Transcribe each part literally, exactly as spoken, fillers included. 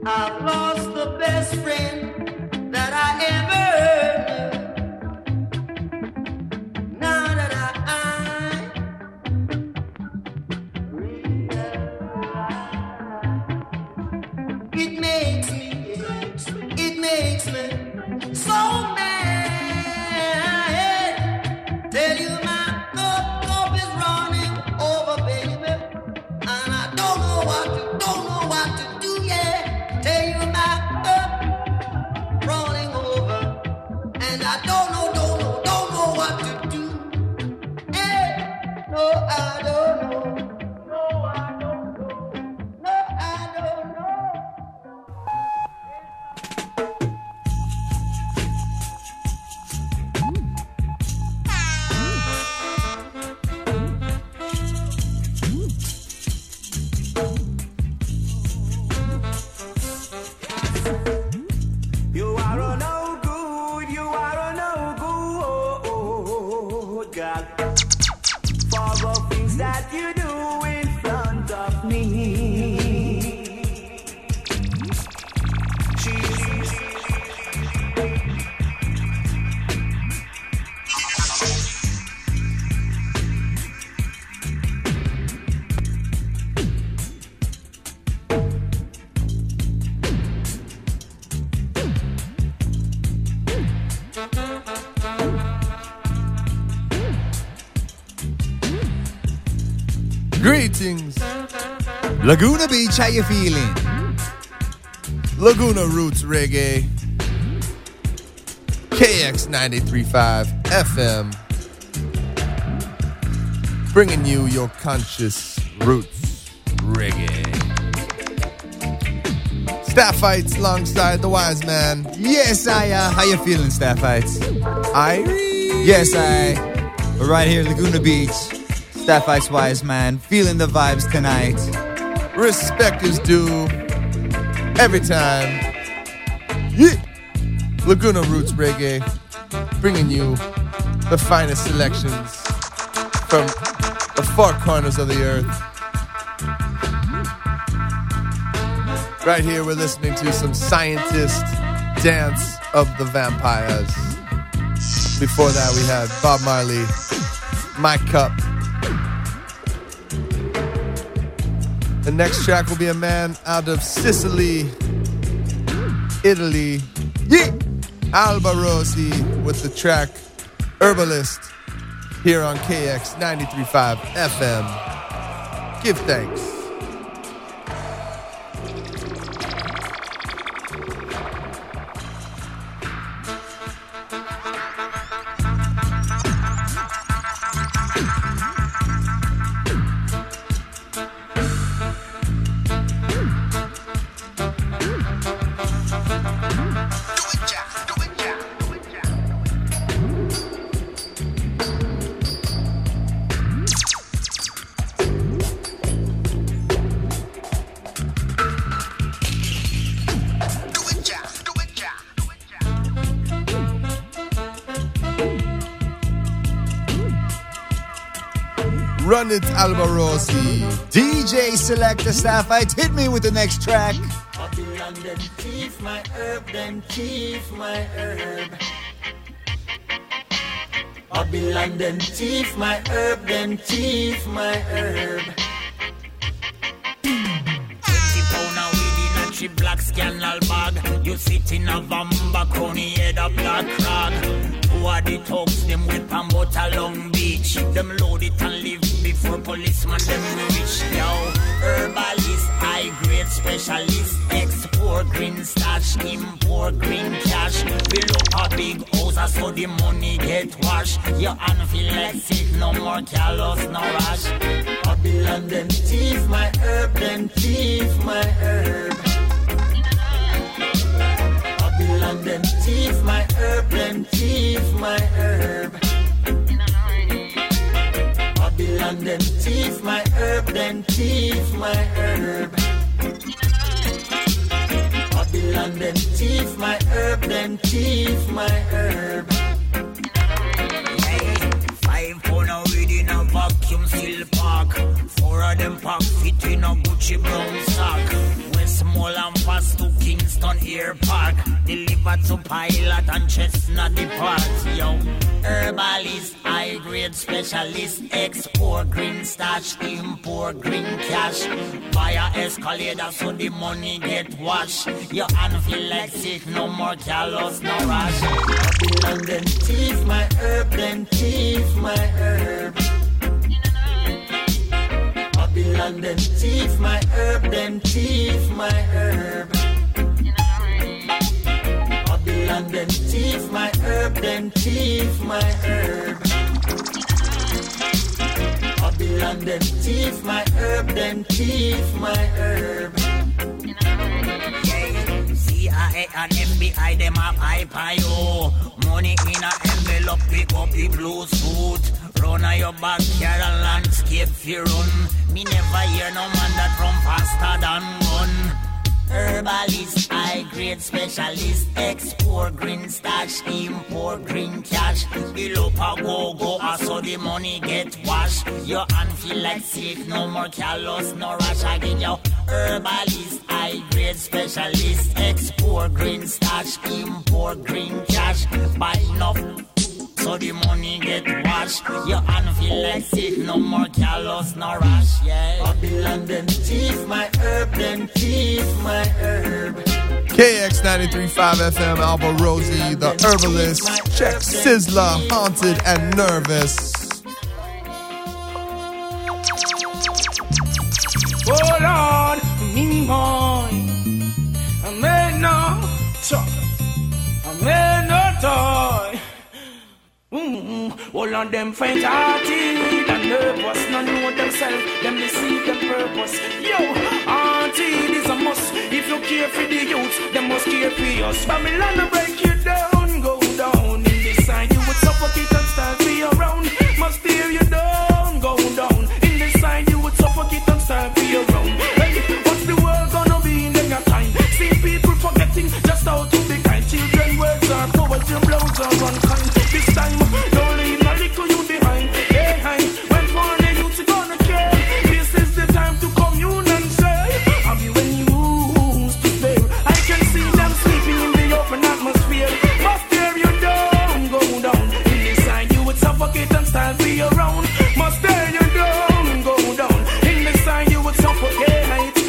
I've lost the best friend that I ever knew. Now that I realize, it makes me, it makes me so mad. Tell you my cup, cup is running over, baby, and I don't know what to, don't know what to do, yeah. Tell you my cup running over, and I don't know, don't know, don't know what to do. Hey, no, I don't know. No, I don't know. No, I don't know. You are a no good, you are a no good, God. For the things that you do in front of me. Greetings, Laguna Beach, how you feeling? Laguna Roots Reggae, K X ninety-three point five F M, bringing you your conscious roots reggae. Staffites alongside the wise man. Yes, I, uh, how you feeling, Staffites? Irie. Yes, I. We're right here at Laguna Beach. Staffites Wise Man, feeling the vibes tonight. Respect is due every time. Yeah. Laguna Roots Reggae, bringing you the finest selections from the far corners of the earth. Right here we're listening to some Scientist Dance of the Vampires. Before that we had Bob Marley, My Cup. The next track will be a man out of Sicily, Italy. Yeah! Alba Rossi with the track Herbalist here on K X ninety-three point five F M. Give thanks. Run it, Alba Rossi. D J Selector Staffites, hit me with the next track. Babylon, them thief my herb, them thief my herb. Babylon, them thief my herb, them thief my herb. Twenty pound a weed in a cheap black scandal bag. You sit in a Vamba Coney head a black crag. Who are the thugs, them whip and butter Long Beach. Them load it and leave before policeman them reach. Yo, herbalist, high grade specialist, export green stash, import green cash. Build up a big house so the money get washed. Your hand feel like sick, no more callous, no rush. Babylon, them thief my herb, them thief my herb. Babylon, them thief my herb, them thief my herb. Babylon, them thief my herb, them thief my herb. Babylon, them thief my herb, them thief my herb. Hey, five pound of weed in a vacuum seal park. Four of them pack fit in a Gucci brown sack. When small and fast to Kingston Air Park. Deliver to Pilot and Chestnut Depart. Yo, herbalist, high grade specialist, export green starch, import green cash. Buy a escalator so the money get washed. Your hand feel like sick, no more callous, no rush. Babylon then thief my herb, then thief my herb. Babylon then thief my herb, then thief my herb. Babylon then thief my herb, then thief my herb. Babylon then thief my herb, then thief my herb. Yeah, C I A and F B I them up high pie yo. Money in a envelope, pick up the blue suit. Run on your backyard and landscape fi run. Me never hear no man that run faster than gun. Herbalist, high grade specialist, export green starch, import green cash. Below pa go go, so the money get washed. Your hand feel like sick, no more callous, no rush again. Yo, herbalist, high grade specialist, export green starch, import green cash. Buy enough so the money get washed. Your hand feel like sick, no more callous, no rush, yeah. Babylon then thief my herb, then thief my herb. K X ninety-three point five F M, Alba Rosie, the herbalist. Check Sizzla, Haunted and Nervous. Oh Lord, me boy, I made no talk, I made no toy. Mm-hmm. All of them faint-hearted and nervous, none know themselves, them deceive them purpose. Yo, auntie, is a must. If you care for the youth, them must care for us. Babylon will break you down, go down. In this side you would suffocate and stand for your round. Must tear you down, go down. In this side you would suffocate and stand for your round. Hey, what's the world gonna be in your time? See people forgetting just how to be kind. Children words are poetry, blows are unkind. This time, don't leave no little you behind. Hey, hey, when for the youth you gonna care. This is the time to commune and say, I'll be when you used to stay. I can see them sleeping in the open atmosphere. Must tear you down, go down. In this side you would suffocate and stand for your own. Must tear you down, go down. In this side you would suffocate.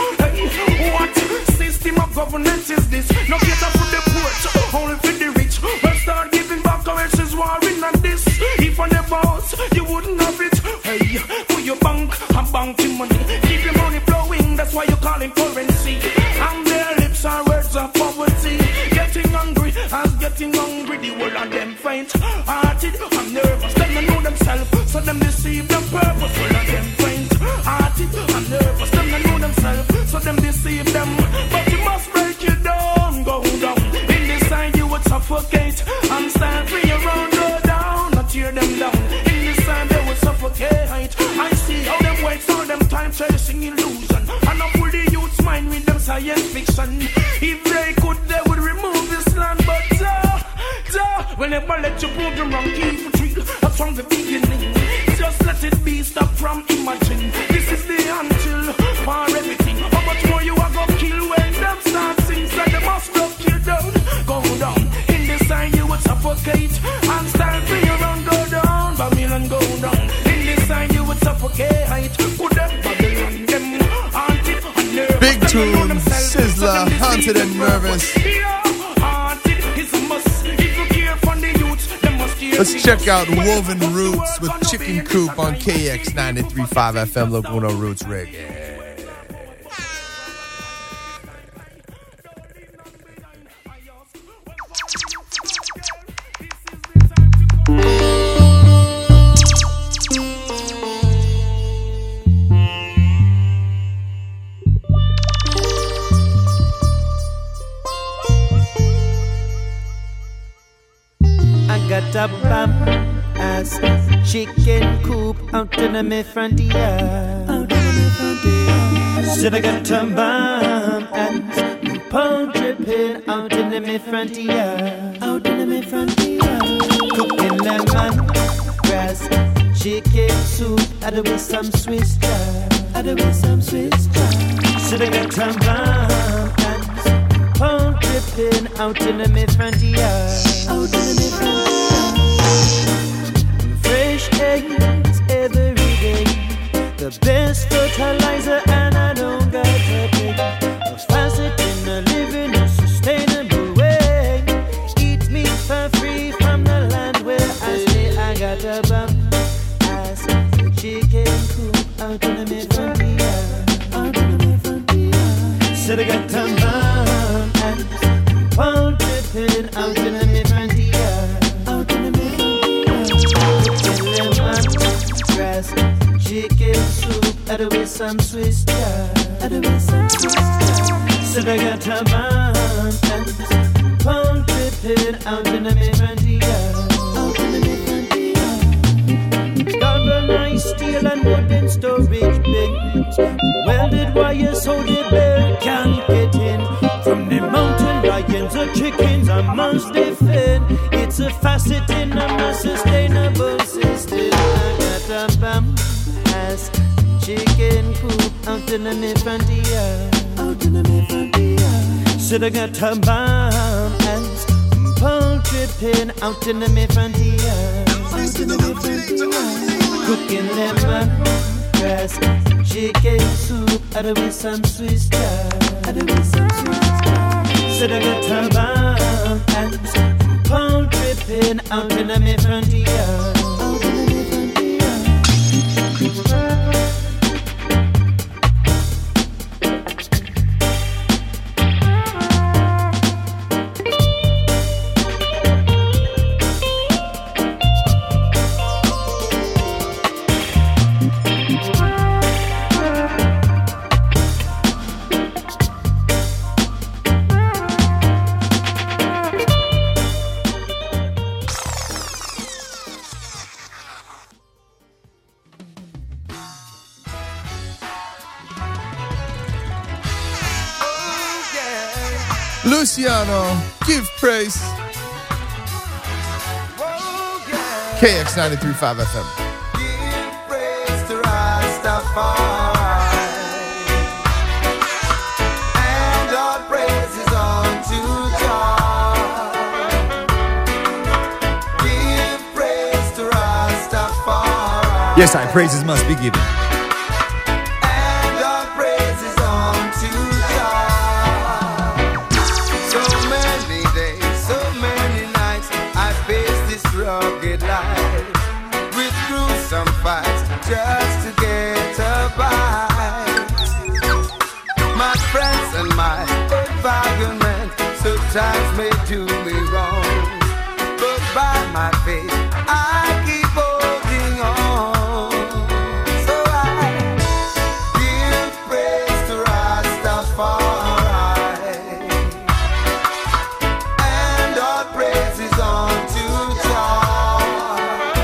Hey, what system of governance is this? No get up for the poor, only for the rich. Well, start giving back our is warring on this. If I never was, you wouldn't have it. Hey, for your bank, I'm banking money. Keep your money flowing, that's why you call it currency. And their lips are words of poverty. Getting hungry, as getting hungry. The whole of them faint hearted and nervous. Them don't know themselves, so them deceive them purpose. All of them faint hearted and nervous. Them don't know themselves, so them deceive them. But you must break you down, go down. In this side you would suffocate and stand for your own, go down, not tear them down. In this time they would suffocate. I see how them waste all them time chasing illusion, and I pull the youth's mind with them science fiction. If they could, they would remove this land, but duh, duh, whenever let you prove them wrong, keep it real, that's from the beginning. Just let it be, stop from imagine. This is the until for everything. How much more you are gonna kill when them start sing? So they must block you down, go down. In this time you would suffocate and stand for your own, go down. Babylon go down. In this time you would suffocate. Put them Babylon them haunted and nervous. Big tune, Sizzla, Haunted and Nervous. Let's check out Woven Roots with Chicken Coop on K X ninety-three point five F M, Laguna Roots Reggae. Got a bump ass chicken coop out in the frontier. Out in the frontier. Said I got a bump ass poultry pin out in the frontier. Out in the frontier. Cooking lemon grass chicken soup. I do with some Swiss chard. I do with some Swiss chard. Said I got a bump ass poultry Paul tripping out in the mid frontier. Out in the mid frontier. Fresh eggs every day. The best fertilizer, and I don't got to pay. A facet in the living a sustainable way. Eat meat for free from the land where I stay. I got a bum ass the chicken coop out in the mid frontier. Out in the mid frontier. Said I got a bum ass Paul tripping out in the mid frontier. Out in the mid frontier. Grass. Chicken soup, I do with some Swiss chard. I do with some Swiss chard. Said I got a bomb and Paul tripping out in the mid-frontier. Out in the mid-frontier. Galvanized steel and wooden storage bins. Welded wires so the bear can't get in. From the mountain lions or chickens I must defend. It's a facet in a more sustainable system. I got a bomb. Chicken coop out in the mid-frontier. Out in the mid-frontier. Said I got a bomb and Paul tripping out in the mid-frontier. Out in the mid-frontier. Cooking lemon grass chicken soup. I do with some Swiss chard. I do with some Swiss chard. Said I got a bomb and Paul tripping out in the mid-frontier. Out in the mid-frontier. Luciano, give praise. K X ninety-three point five F M. Give praise to Rastafari, and all praises unto God. Give praise to Rastafari. Yes, I praises must be given. And all praises unto God. So many days, so many nights I faced this rugged life with gruesome fights just to get a bite. My friends and my environment sometimes may do me wrong, but by my faith I keep holding on. So I give praise to Rastafari, and all praises unto God.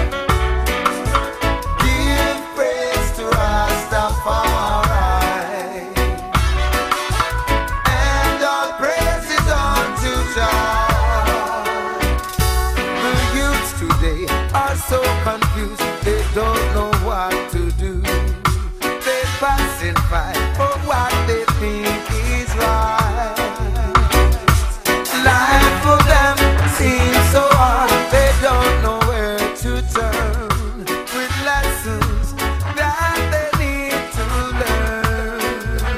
Give praise to Rastafari, and all praises unto God. The youths today are so confused, they don't know what to do. They passing by for what they think is right. Life for them seems so hard, they don't know where to turn with lessons that they need to learn.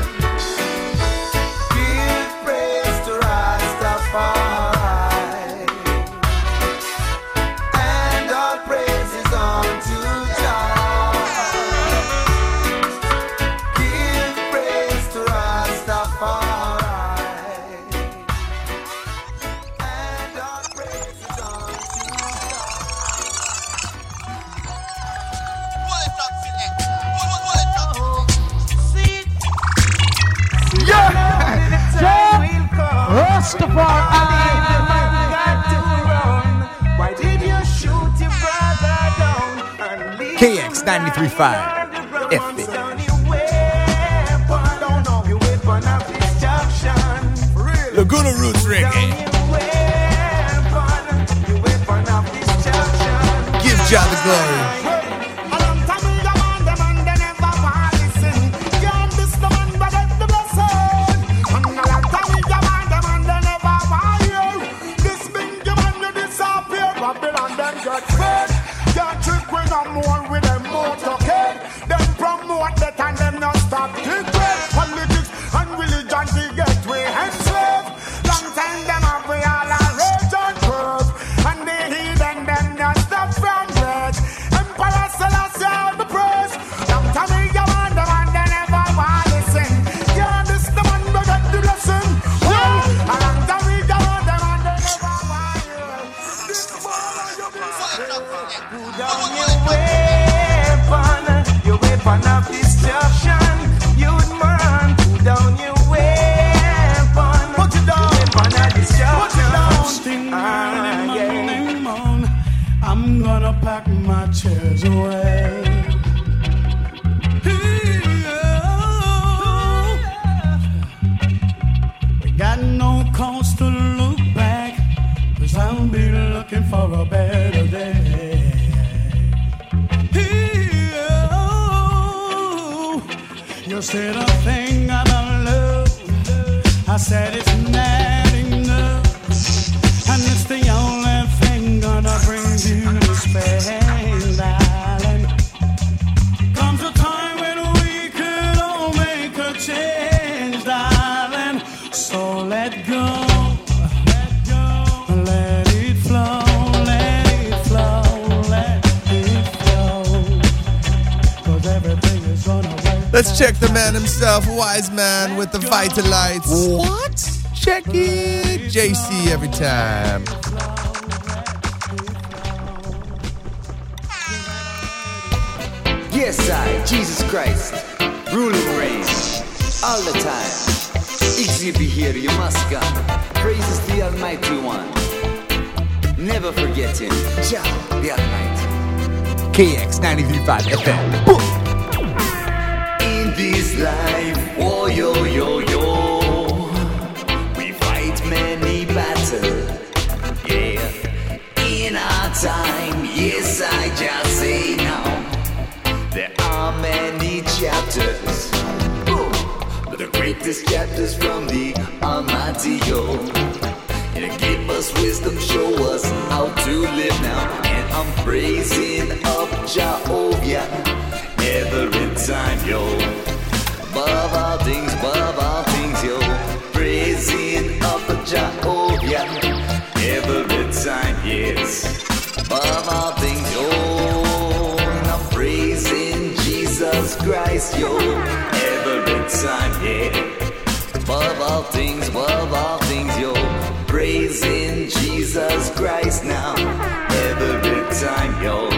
Give praise to Rastafari, and all praises unto God. Give praise to Rastafari, and all praises unto God. Why did you shoot your brother down and leave K X ninety-three point five F it. Laguna Roots Reggae. Give Jah the glory. You said a thing about love. I said it's not enough, and it's the only thing gonna bring you to Spain, darling. Comes a time when we could all make a change, darling. So let go, let go, let it flow, let it flow, let it flow. 'Cause everything is gonna work. Let's check the man himself, Wise Man with the Vitalites. What? Check it. J C every time. Yes, I, Jesus Christ, rule and reign, all the time. Easy be here, you must come. Praises the Almighty One. Never forget him, Jah, the Almighty. K X ninety-three point five F M. Boom. In this life, oh yo yo yo, we fight many battles, yeah. In our time, yes I just say now, there are many chapters, oh, but the greatest chapters from the Almighty yo. And give us wisdom, show us how to live now, and I'm praising up Jehovah every time, yo. Above all things, above all things, yo. Praising up Jehovah every time, yes. Above all things, yo. And I'm praising Jesus Christ, yo. Every time, yeah. Above all things, above all things, yo. Praising Jesus Christ now. Every time, yo.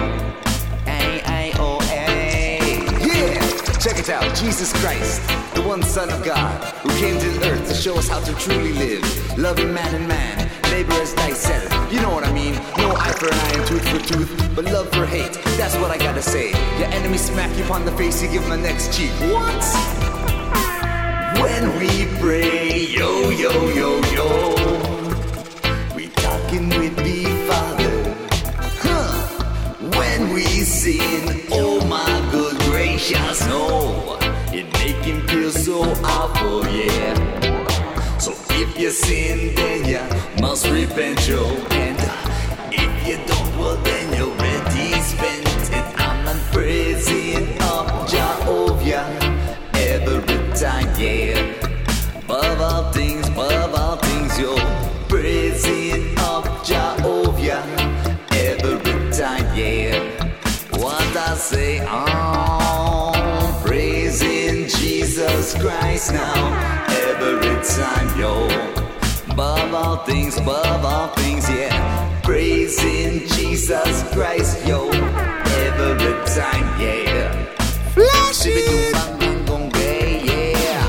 Check it out, Jesus Christ, the one Son of God, who came to the earth to show us how to truly live, loving man and man, neighbor as thyself. You know what I mean? No eye for an eye and tooth for tooth, but love for hate. That's what I gotta say. Your enemy smack you upon the face, you give him a next cheek. What? When we pray, yo, yo, yo, yo, we talking with the Father. Huh? When we sing, oh my good gracious, no, it make him feel so awful, yeah. So if you sin, then you must repent, yo. And if you don't, well then you're already spent. And I'm not praising up Jehovah every time, yeah. Above all things, above all things, yo. Praising up Jehovah every time, yeah. What I say, oh, praising Jesus Christ now, every time, yo. Above all things, above all things, yeah. Praising Jesus Christ, yo, every time, yeah. Flash it! Yeah.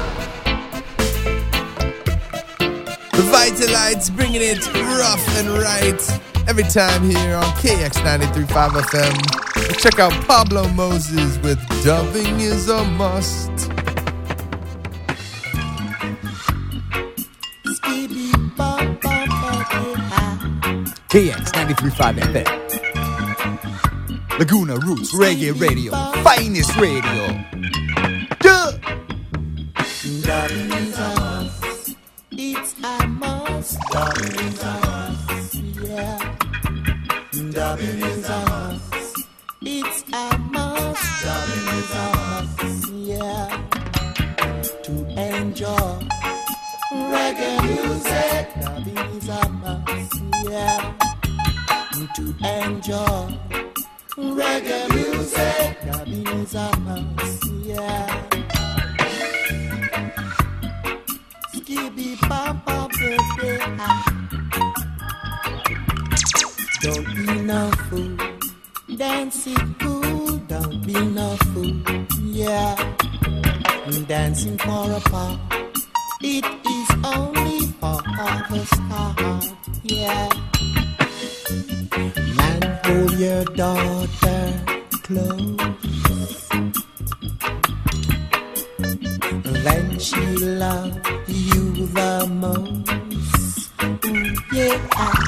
The Vitalites bringing it rough and right every time here on K X ninety-three point five F M. Check out Pablo Moses with Dubbing is a Must. K X ninety-three point five F M. Laguna Roots Reggae Radio. Finest radio. Dubbing is a must. It's a must. Dubbing is a must. Yeah. Dubbing is a must. It's a must. Dubbing is a must. Yeah. To enjoy reggae music. Dubbing is a must. Yeah. To enjoy reggae music. Dubbing is a must. Yeah. Skibby papa baby. Don't be no fool. Dancing cool, don't be no fool, yeah. Dancing for a part, it is only for the start, yeah. Man, hold your daughter close, then she love you the most, ooh, yeah.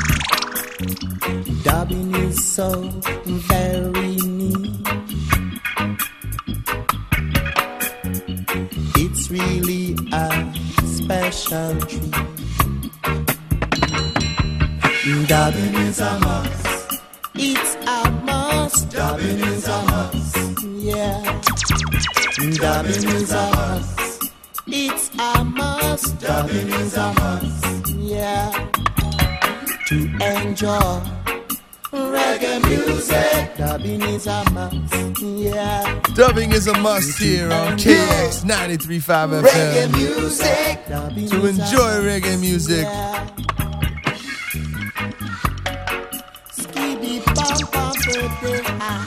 Dubbing is so very neat. really a special treat. Dubbing is a must. It's a must. Dubbing is a must. Yeah. Dubbing is a must. It's a must. Dubbing is a must. Yeah. To enjoy reggae music, dubbing is a must. Yeah. Dubbing is a must here on K X ninety-three point five F M. Reggae music. To enjoy reggae music. Yeah. Skibidi bam bam baby ah.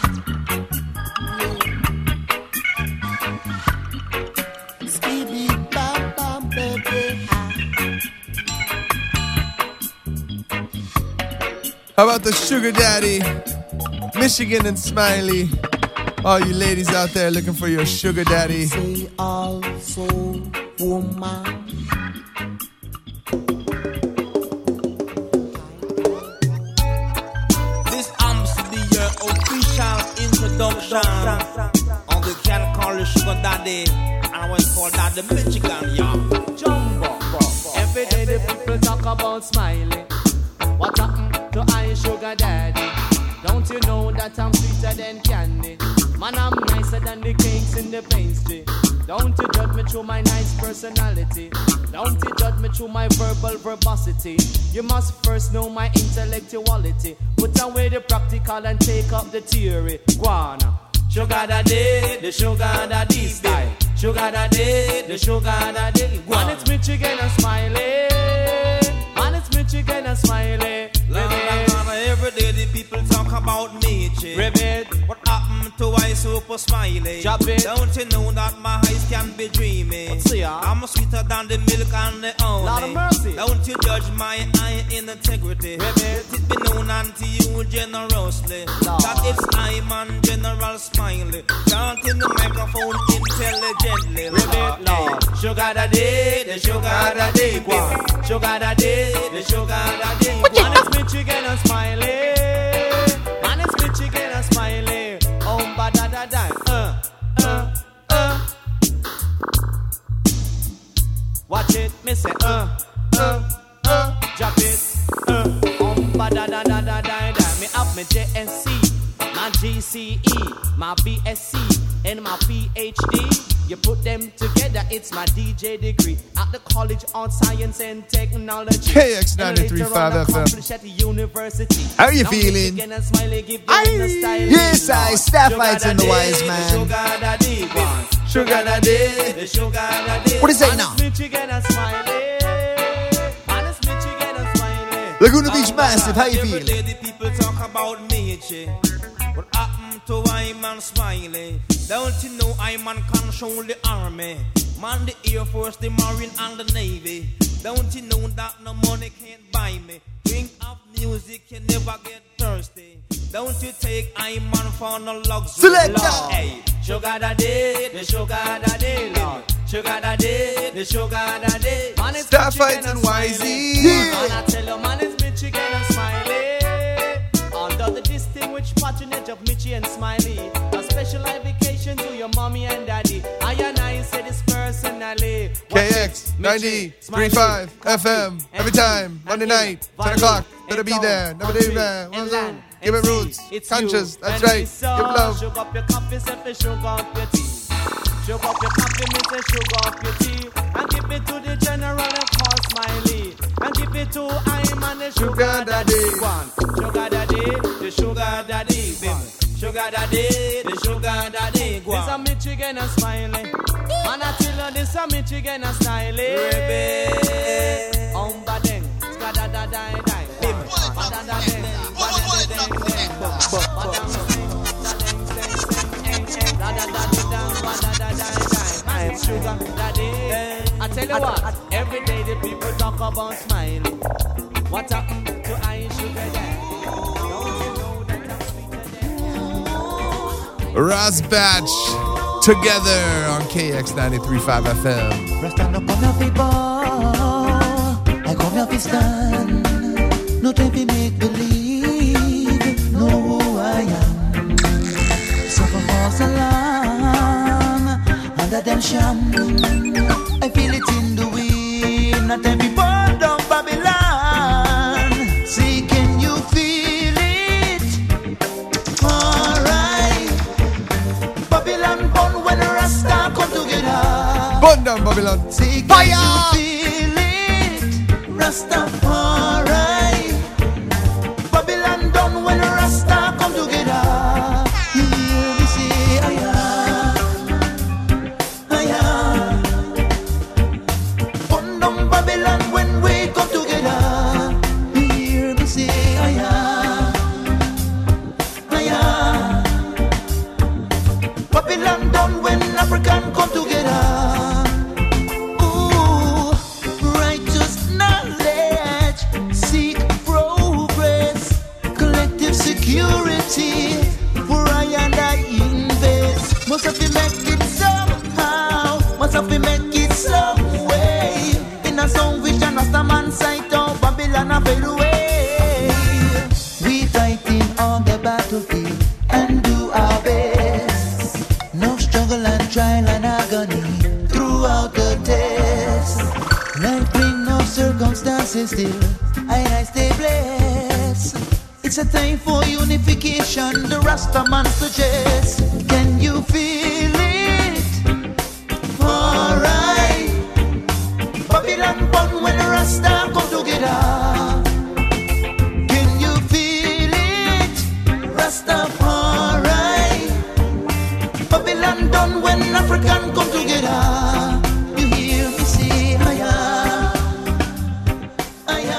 Skibidi bam bam baby ah. How about the Sugar Daddy, Michigan and Smiley? All you ladies out there looking for your Sugar Daddy. Say also woman. This arms to be your official introduction on the can call the Sugar Daddy, and I was called that the Michigan, yeah. Jumbo. Every day the people talk about Smiley. What happened to I Sugar Daddy? Don't you know that I'm sweeter than candy? Man, I'm nicer than the cakes in the pastry. Don't you judge me through my nice personality. Don't you judge me through my verbal verbosity. You must first know my intellectuality. Put away the practical and take up the theory. Guana. Sugar Daddy, the Sugar Daddy style. Sugar Daddy, the Sugar Daddy. Man, it's Michigan and Smiley. Man, it's Michigan and Smiley. La, la, la, every day the people talk about me, che. Ribbit. What happened to I Super Smiley? Drop it. Don't you know that my eyes can be dreamy? See ya. I'm sweeter than the milk and the honey. Lord of mercy. Don't you judge my eye in integrity? Ribbit. Let it be known unto you generously Lord. that it's I man General Smiley. Chanting the microphone intelligently. Ribbit, Lord. Sugar Daddy, the Sugar Daddy. Guan. Sugar Daddy, the Sugar Daddy. Man, it's Michigan and Smiley. Man, it's Michigan and Smiley. Oh, ba da da da. Uh, uh, uh. Watch it, me say uh, uh, uh. Drop it, uh. Oh, ba da da da da da da. Me up me J N C, my G C E, my B S C, and my P H D. You put them together, it's my D J degree at the College of Science and Technology. K X ninety-three point five F M. At the university. How are you Now feeling? Michigan and Smiley give them the style. Yes, I, Staff Sugar Lights and the Daddy, Wise the Man. Sugar Daddy, one. Sugar Daddy, the Sugar Daddy. What is that And now? it's Michigan and Smiley. And it's Michigan and Smiley. Laguna Beach Massive, how you Every feel? day the people talk about me, che. What happened to I man Smiley? Don't you know I man control the army? Man the Air Force, the Marine and the Navy. Don't you know that no money can't buy me? Drink of music, you never get thirsty. Don't you take I man for no luxury. Selector. Lord. Hey, Sugar Daddy, the Sugar Daddy, Lord. Sugar Daddy, the Sugar Daddy. Man, it's Staff Michigan Fights and Wisey. And I tell you, man, it's Michigan and Smiley. Under the distinguished patronage of Michi and Smiley, a special invitation to your mommy and daddy. I and I say this personally. K X ninety-three point five F M. Every time, Monday night, ten o'clock. Better be there. Never do that. Give it roots. Conscious. That's right. Give love. Sugar up your coffee, say sugar up your tea. Sugar up your coffee, me say sugar up your tea. And give it to the general and call Smiley. And give it to I'm and the sugar Sugar daddy. daddy. One. Sugar daddy, the sugar daddy. Baby. Sugar daddy, the sugar daddy. Go on. This a Michigan and Smiley. Man, I tell you this a Michigan and Smiley. Rebe. Um, ba ding. Ska da da da da. Baby. Ba da da ding. Ba da da ding ding. Ba da da ding. Da ding ding ding. Da da da ding dang. Ba da da da da. I'm sugar daddy. I tell you what. Every day the people talk about Smiley. What happened to I Sugar Daddy? Don't you know that I'm sweeter than Raz Batch together on K X ninety-three point five F M. Rasta no come here fi ball, I come here fi stand. No time fi make believe, know who I am. So for false alarm, and rather than sham. I feel it in the wind, not every born down Babylon. See, can you feel it? Alright. Babylon born when the Rasta come together. Burn down Babylon. See, can Fire! You feel it? Rastafari. Babylon done when the Rasta come together. You hear me say, aya, aya. Burn down Babylon when we come together. You hear me say, aya, aya. Babylon done when African come together. Security for I and I invest. Must have to make it somehow. Must have to make it some way. In a song vision, Rastaman sight out Babylon a fade away. We fighting on the battlefield and do our best. No struggle and trial and agony throughout the test. Life bring no circumstances still. I and I stay blessed. It's a time for unification, the Rastaman suggests. Can you feel it? Alright. Babylon born when the Rasta come together. Can you feel it? Rastafari. Babylon done when African come together. You hear me say, aya, aya.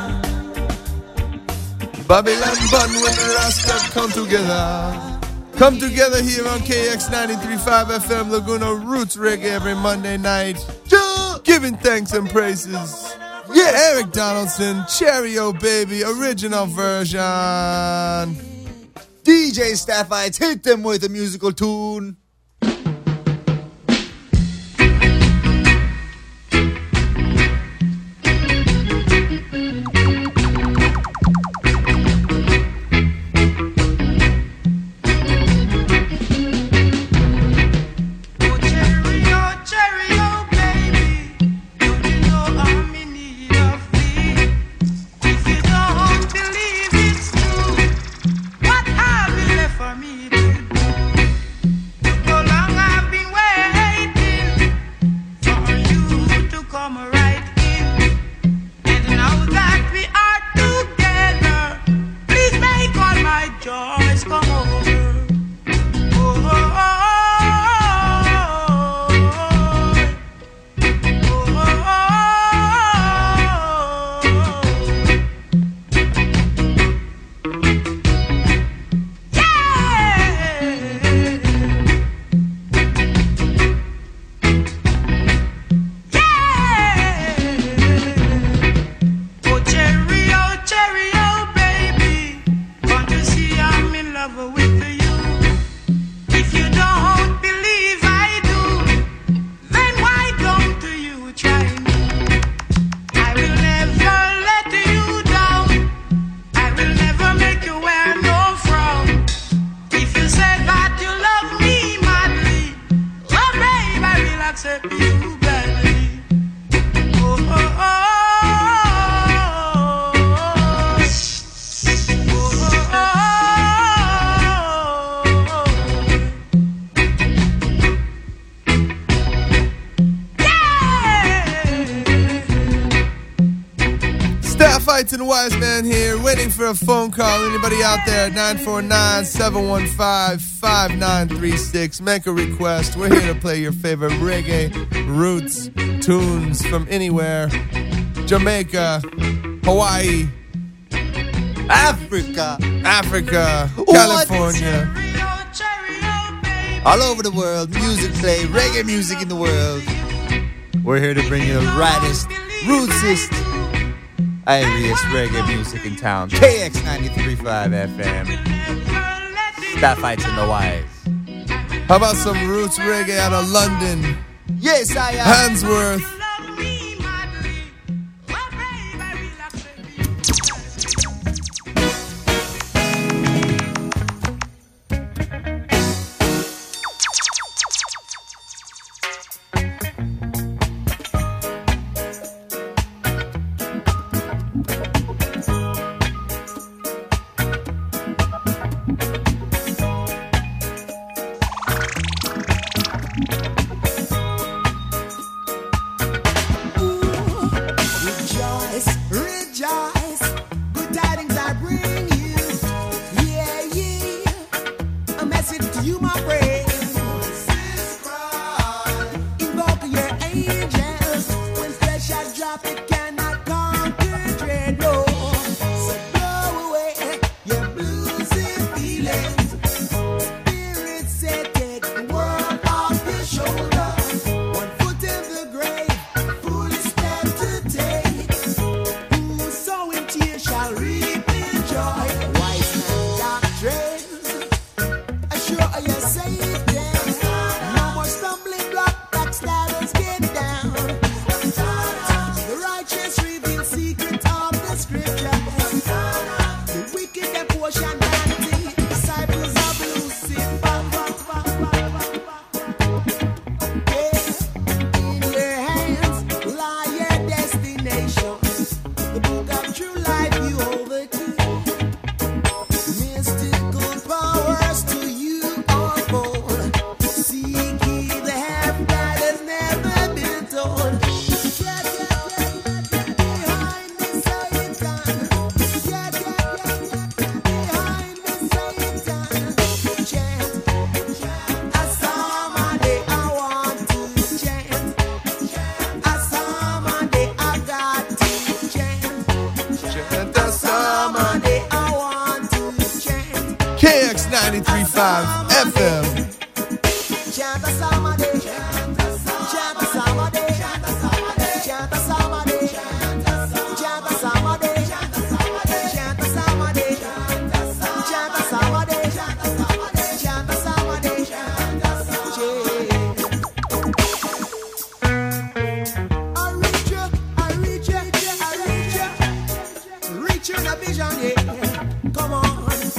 Babylon Bun when the Rasta come together. Come together here on K X ninety-three point five F M Laguna Roots Reggae every Monday night. Giving thanks and praises. Yeah, Eric Donaldson, Cherry O Baby, original version. D J Staffites, hit them with a musical tune. And Wise Man here, waiting for a phone call. Anybody out there at nine four nine, seven one five, five nine three six. Make a request. We're here to play your favorite reggae, roots, tunes from anywhere. Jamaica, Hawaii, Africa, Africa, California. All over the world, music play, reggae music in the world. We're here to bring you the raddest, rootsest, iriest reggae music in town. K X ninety-three point five F M. Staffites and the Wise. How about some roots reggae out of London? Yes, I am. Handsworth. ninety-three point five F M. Chant a psalm a day. Chant a psalm a day. Chant a psalm a day. Chant a psalm a day. Chant a psalm a day. Chant a psalm a day. Chant a psalm a day. Chant a psalm a day. Chant a psalm a day. Chant a psalm a day. Chant a psalm a day. I reach you, I reach you, I reach you, reach you in a vision, yeah. Come on.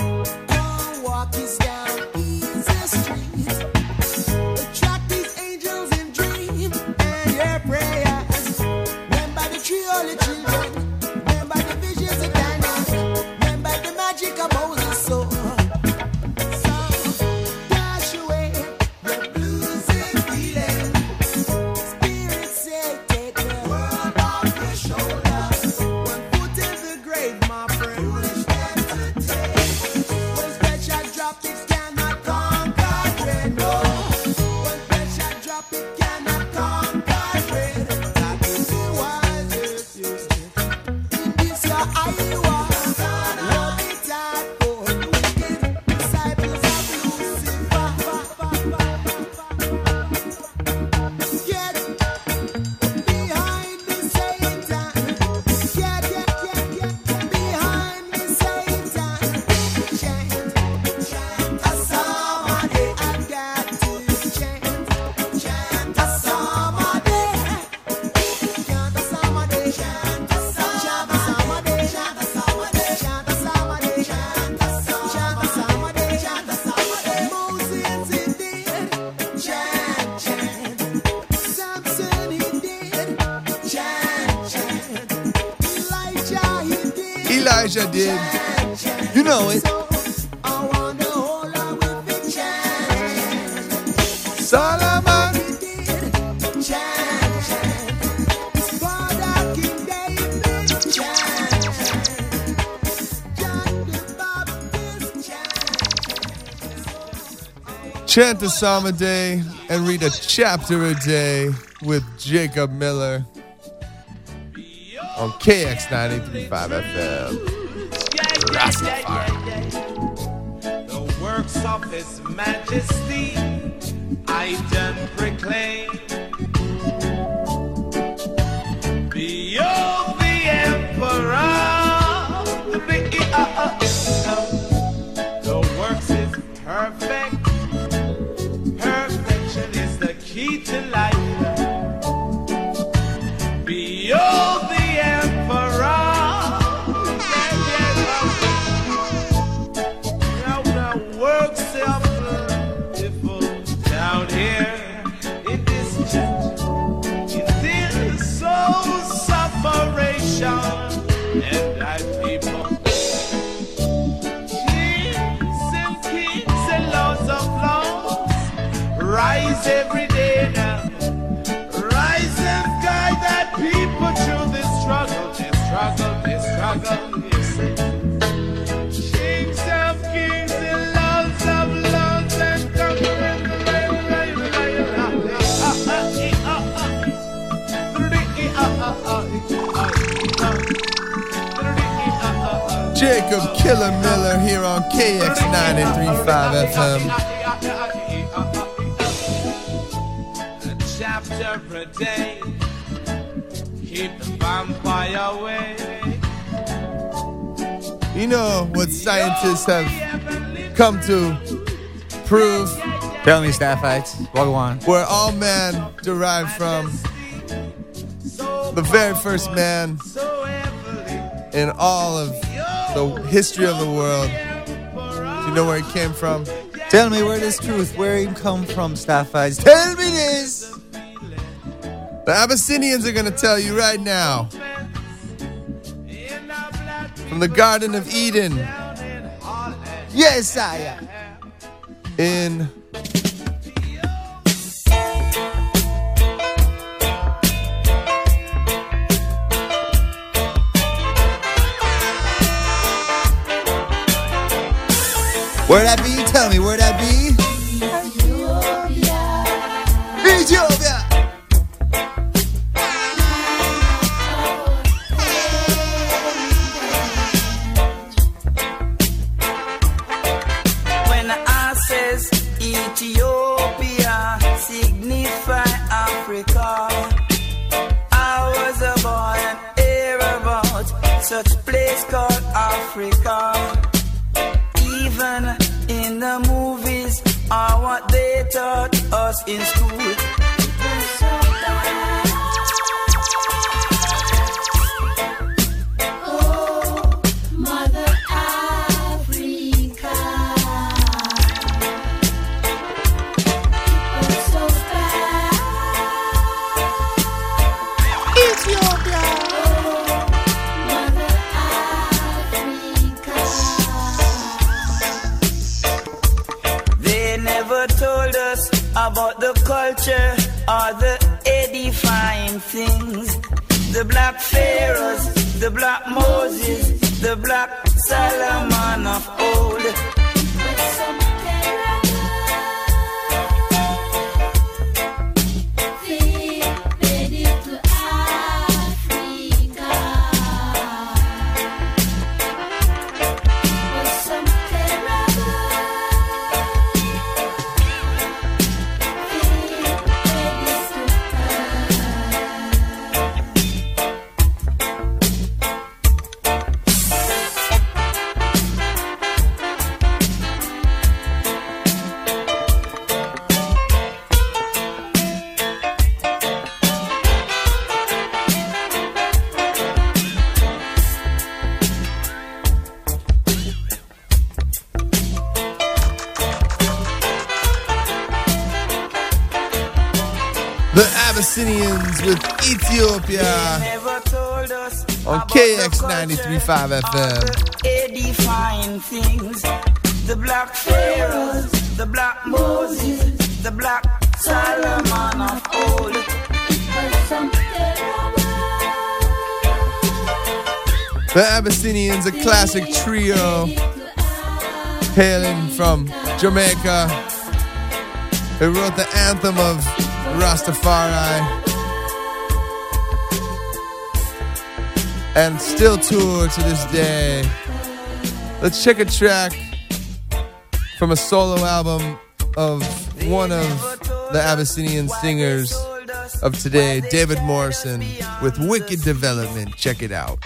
Elijah did. You know it. Solomon. Chant a psalm a day and read a chapter a day with Jacob Miller on K X ninety-three point five F M. Rastafari. The works of His Majesty I done proclaim. Behold the Emperor. The works is perfect. Perfection is the key to life. Behold the Emperor. Now the works are beautiful down here in this church. It is so separation and thy people. Kings and kings and lords of lords rise every day now. Rise and guide that people through this struggle, this struggle, this struggle, yes. Kings of kings and lords of lords and conquerors. Jacob Killer Miller here on K X ninety-three point five F M. A chapter a day, keep the vampire away. You know what scientists have come to prove? Tell me, Staffites. What go on? Where all man derived from the very first man in all of the history of the world. Do you know where he came from? Tell me where this truth, where he come from, Staffites. Tell me this. The Abyssinians are going to tell you right now. From the Garden of Eden. Yes, I am. In where that be? Tell me, where that be? Ethiopia. Ethiopia. When I such place called Africa. Even in the movies are what they taught us in school. Oh, Mother Africa, it's so bad. Ethiopia. Told us about the culture or the edifying things. The black pharaohs, the black Moses, the black Solomon of old. Abyssinians with Ethiopia on K X ninety-three point five F M. Edifying things, the black pharaohs, the black Moses, the black Solomon of old. The Abyssinians, a classic trio hailing from Jamaica. They wrote the anthem of Rastafari and still tour to this day. Let's check a track from a solo album of one of the Abyssinian singers of today, David Morrison, with Wicked Development. Check it out.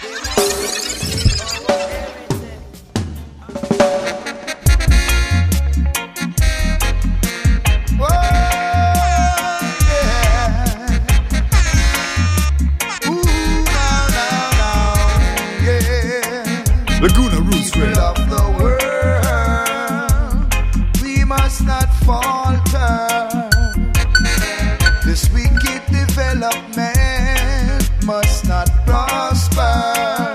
Laguna Roots Radio. Of the world, we must not falter. This wicked development must not prosper.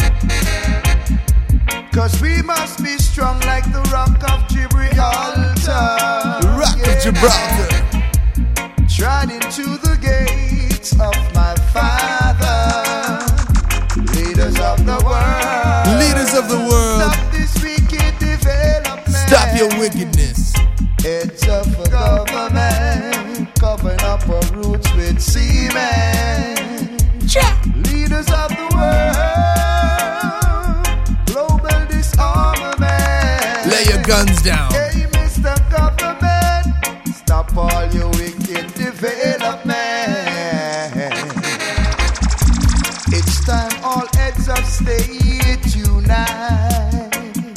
Cause we must be strong like the rock of Gibraltar. The rock yeah. of Gibraltar. Trod into the gates of my Father. Leaders of the world. Leaders of the world. Stop this wicked development. Stop your wickedness. Heads of a government covering up our roots with semen. Check. Leaders of the world. Global disarmament. Lay your guns down. Hey, Mister Government, stop all your wicked development. It's time all heads of state unite.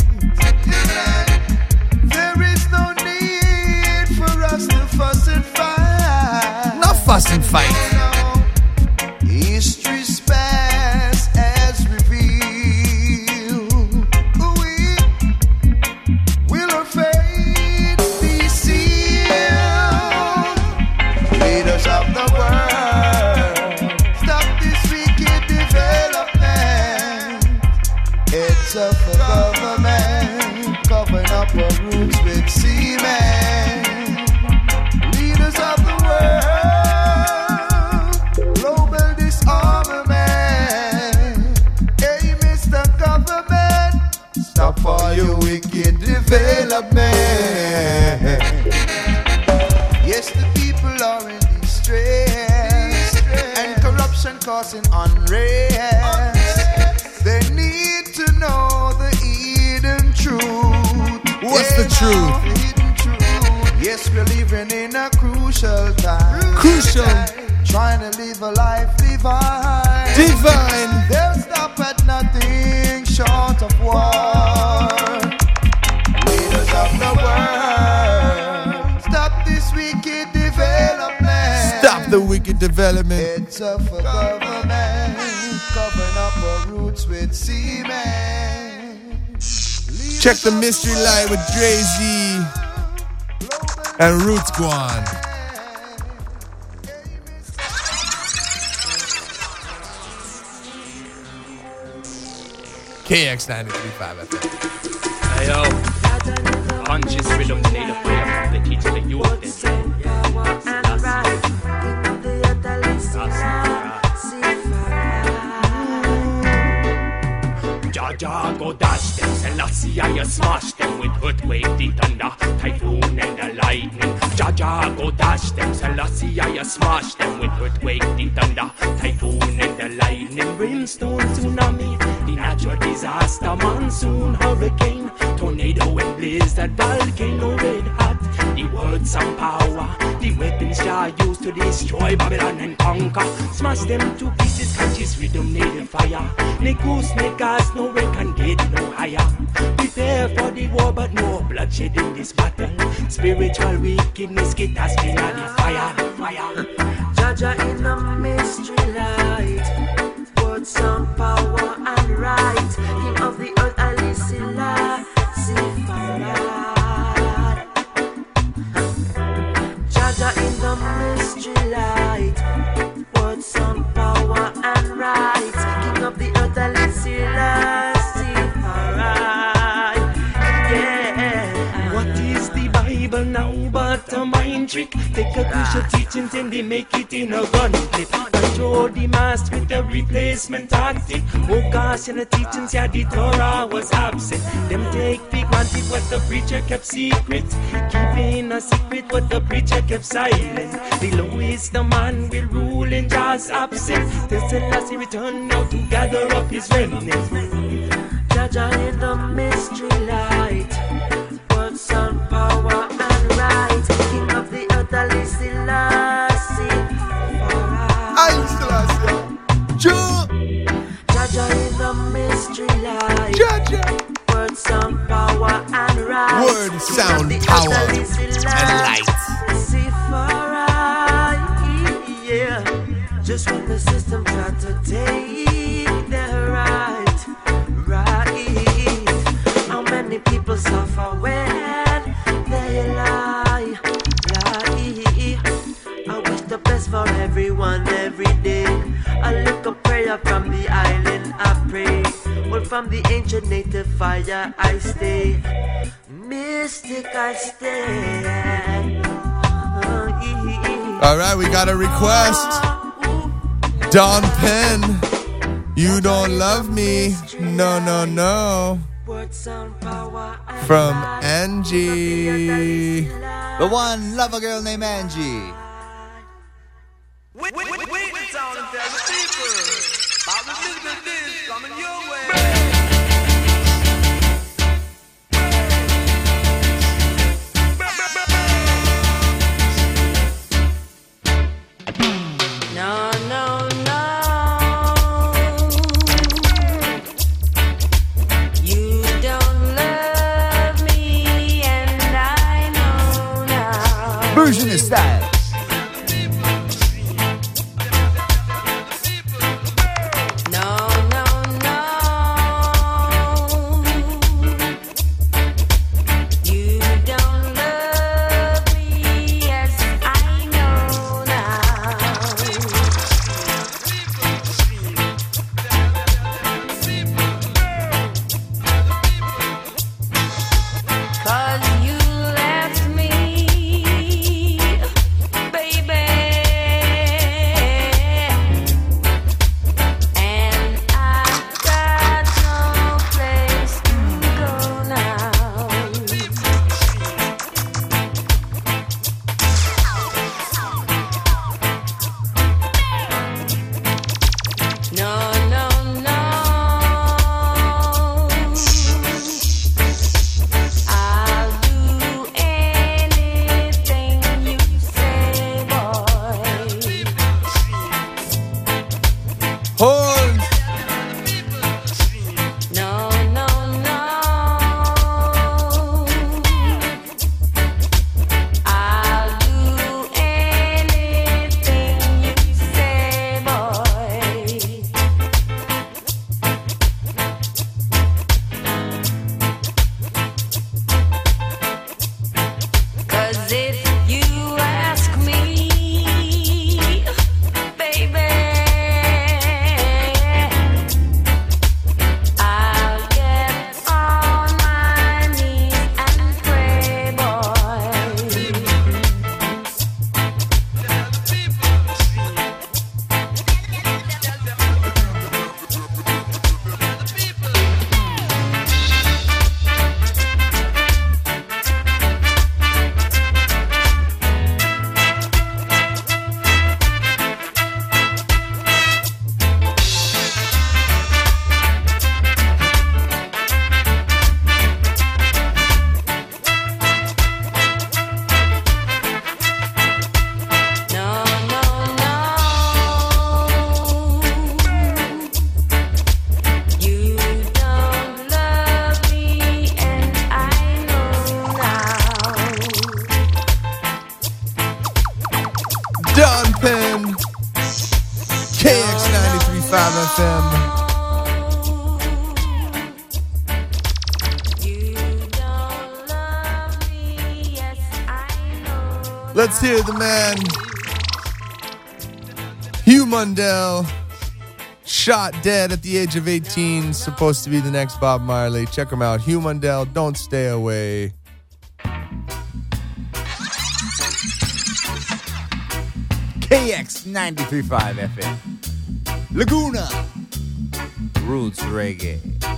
There is no need for us to fuss and fight. Not fuss and fight. History's past has revealed we will our fate be sealed. Leaders of the world, stop this wicked development. It's a government covering up our roots with semen. Leaders of the world, global disarmament. Hey, Mister Government, stop all your wicked development. Yes, the people are in distress, and corruption causing unrest. They need to know the hidden truth. What's the truth? The hidden truth. Yes, we're living in a crucial time. Crucial. Trying to live a life divine. Divine. They'll stop at nothing the wicked development. It's a for government, covering up our roots with cement. Check the mystery light with Dre Z and Roots Guan. K X ninety-three point five F M. Hey yo, conscious rhythm need a prayer from the teacher that you are then. Jaja go dash them, Selassie I smash them with earthquake, the thunder, typhoon and the lightning. Jaja go dash them, Selassie I smash them with earthquake, the thunder, typhoon and the lightning. Brimstone, tsunami, the natural disaster, monsoon, hurricane, tornado and blizzard, volcano red hot. The words and power, the weapons Jah use to destroy Babylon and conquer. Smash them to pieces, conscious rhythm needed fire. Negus, negas, no way can get no higher. Prepare for the war, but no bloodshed in this battle. Spiritual wickedness, get us in the fire. Fire. Jaja in the mystery light, words, sound, power, and right. King of the earth, Ali Selassie Farad. Jaja in the mystery light, words, sound, power, and right. King of the earth, Ali Selassie Farad. Yeah. What is the Bible now but a mind trick? Take a crucial teachings and they make it in a gun clip. Control the mass with a replacement tactic. Oh gosh, in the teachings, yeah, the Torah was absent. Them take for granted what the preacher kept secret. Keeping a secret what the preacher kept silent. Below is the man will rule in Jah's absence. Till Selassie return now to gather up his remnants. Jaja in the mystery light, words, sound, power, and right. King of the earth, Ali Selassie Farad. Ali Selassie. Jaja in the mystery light. Jaja. Word, sound, power, and right. Word, sound, power, and light. Yeah. Just when the system tried to take their right, right. How many people suffer when they lie, lie. I wish the best for everyone every day. I look a prayer from the island, I pray. Well, from the ancient native fire I stay. Mystic I stay. All right, we got a request. Don Penn, you don't love me. No, no, no. From Angie. The one lover girl named Angie. Wait, wait, wait, wait the town and tell the people about the business is coming your way. No, no, no. You don't love me, and I know now. Version is style. Don Penn, K X ninety-three point five F M. Let's hear the man, Hugh Mundell, shot dead at the age of eighteen, supposed to be the next Bob Marley. Check him out, Hugh Mundell, Don't Stay Away. K X ninety-three point five F M. Laguna. Roots Reggae.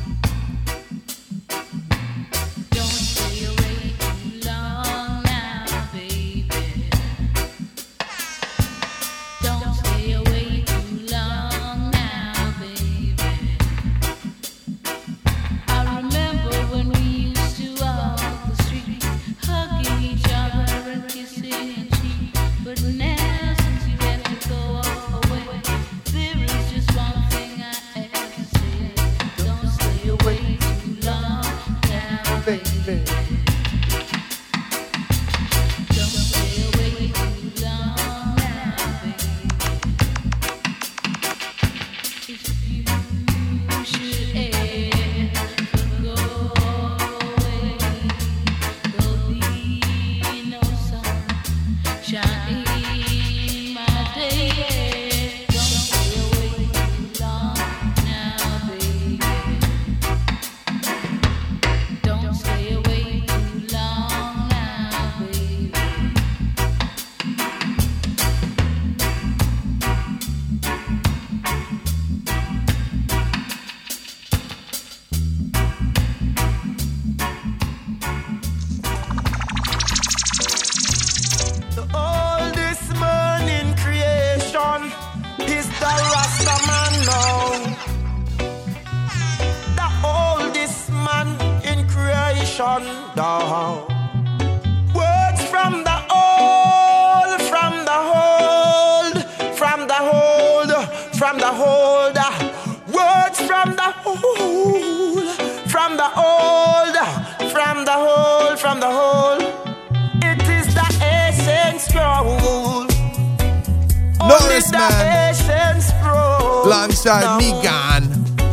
Alongside me gone.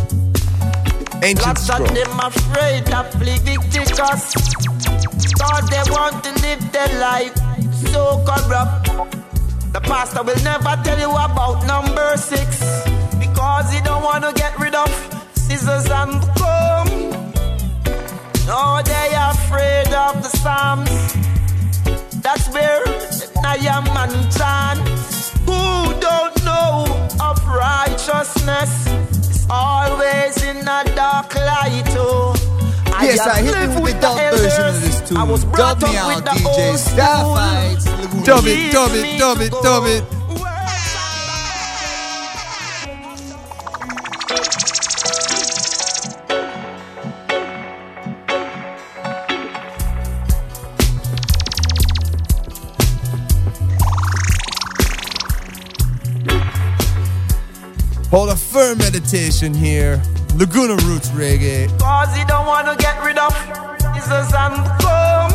Ancient Lots scroll. of them afraid of Leviticus. Thought they want to live their life so corrupt. The pastor will never tell you about number six, because he don't want to get rid of scissors and comb. No, they are afraid of the Psalms. That's where I am and chant. Who don't know of righteousness is always in a dark light. Oh, I yes, I hit me with the dub version of this tune. I was brought dub me up out, with the D J old Starfights. Dub it, dub it, dub it, dub it. Hold a firm meditation here. Laguna Roots Reggae. Cause he don't want to get rid of Jesus and come.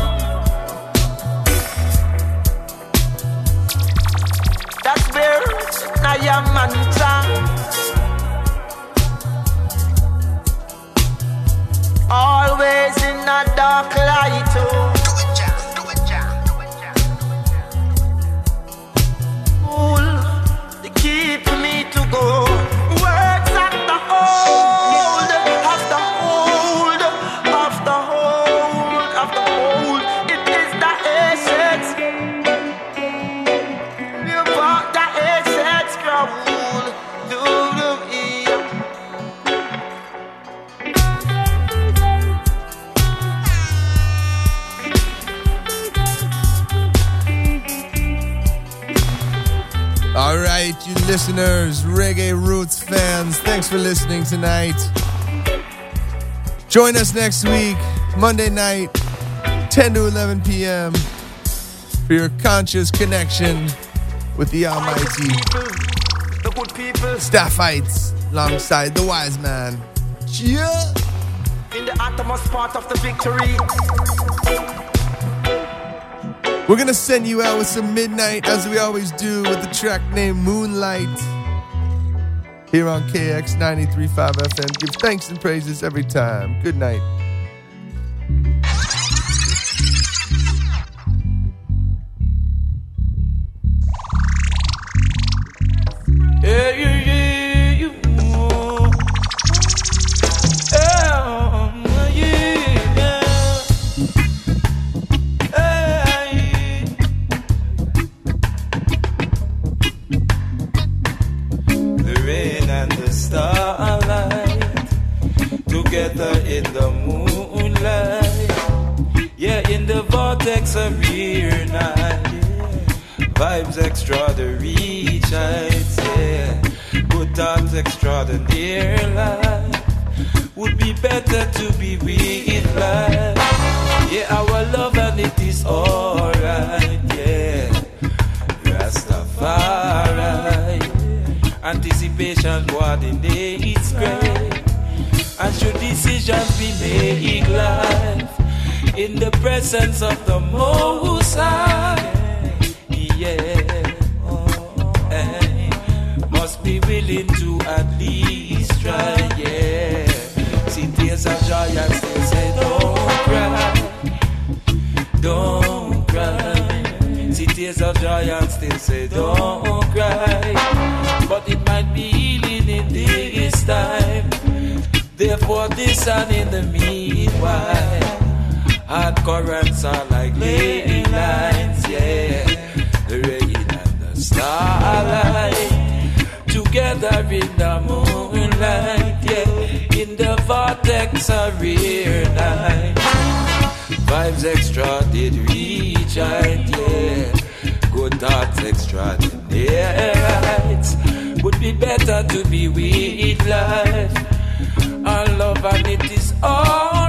That's where I am and always in a dark light. Oh. Keep me to go. Words at the hold, of the hold, of the hold, of the hold. It is the essence. You brought the essence, crowd. Do the All right, you listeners, Reggae Roots fans, thanks for listening tonight. Join us next week, Monday night, ten to eleven p.m. for your conscious connection with the Almighty. the good people. Starfights alongside the wise man. Yeah. In the uttermost part of the victory. We're gonna send you out with some Midnight, as we always do, with the track named Moonlight. Here on K X ninety-three point five F M. Give thanks and praises every time. Good night. Yeah, yeah, yeah, you know. Yeah, yeah, hey. The rain and the starlight together in the moonlight. Yeah, in the vortex of rear night. Vibes extra the reach heights, yeah. Good times extraordinary life. Would be better to be with life. Yeah, our love and it is alright, yeah. Rastafari. Anticipation coordinates great. And should decisions be made life in the presence of the Most High. Yeah, hey, must be willing to at least try, yeah. See tears of joy and still say don't cry, don't cry. See tears of joy and still say don't cry. But it might be healing in this time. Therefore this and in the meanwhile, hard currents are like ley lines, yeah. The rain and the starlight together in the moonlight, yeah. In the vortex of rear night. Vibes extra did reach height, yeah. Good thoughts extraordinary heights. Would be better to be with life. Our love and it is all